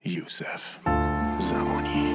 یوسف زمانی.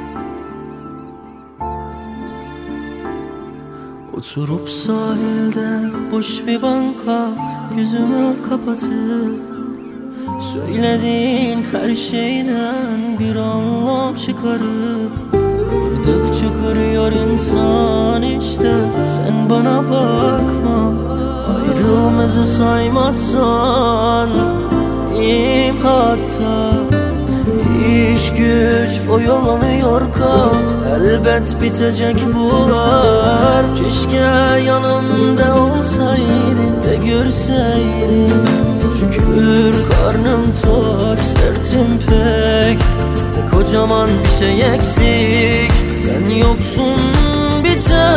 Oturup sahilde boş bir banka, gözümü kapatıp söylediğin her şeyden bir anlam çıkarıp kırdıkça kırıyor insan işte. Sen bana bakma, ayrılmazı saymazsan iyiyim hatta. İş güç oyalanıyor kal, elbet bitecek bunlar. Keşke yanımda olsaydın da görseydin. Şükür karnım tok, sertim pek, tek kocaman bir şey eksik. Sen yoksun bir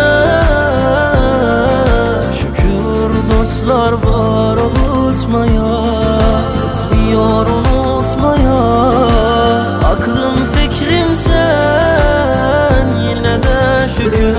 tek. Şükür dostlar var avutmaya, yetmiyor unutmaya. Aklım fikrim sen, yine de şükür.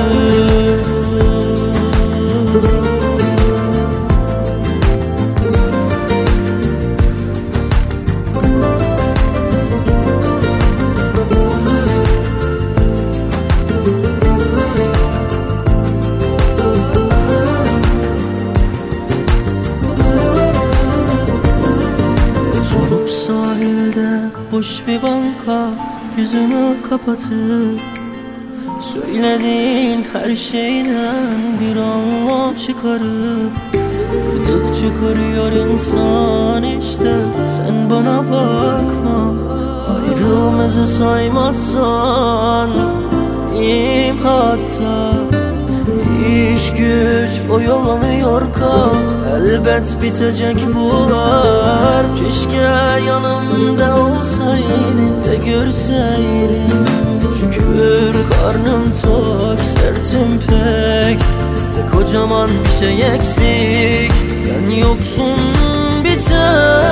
Oturup sahilde boş bir banka, gözümü kapatıp söylediğin her şeyden bir anlam çıkarıp kırdıkça kırıyor insan işte. Sen bana bakma, ayrılmazı saymazsan iyiyim hatta. İş güç oyalanıyor kal, elbet bitecek bunlar. Keşke yanımda olsaydın da görseydin. Şükür karnım tok, sertim pek, tek kocaman bir şey eksik. Sen yoksun bir tek.